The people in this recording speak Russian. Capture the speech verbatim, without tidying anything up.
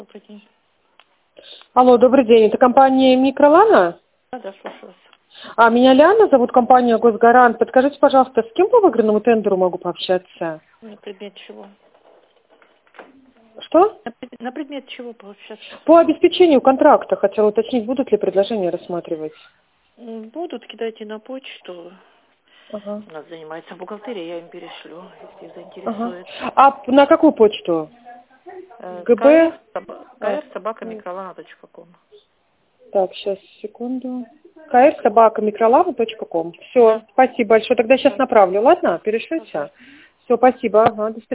Добрый день. Алло, добрый день. Это компания Микролана? Да, да, слушаю вас. А, меня Лиана зовут, компания Госгарант. Подскажите, пожалуйста, с кем по выигранному тендеру могу пообщаться? На предмет чего? Что? На, пред- на предмет чего пообщаться? По обеспечению контракта. Хотела уточнить, будут ли предложения рассматривать. М, Будут, кидайте на почту. Ага. У нас занимается бухгалтерия, я им перешлю, если их Ага. заинтересует. А п- на какую почту? Э, ГБ? КР, соба- А, КР собака микролана точка ком. так, сейчас, секунду. кр собака микролана точка ком. Все, Да, спасибо большое. Тогда сейчас да, направлю, ладно? ага. Перешлете? Все, спасибо. Ага, до свидания.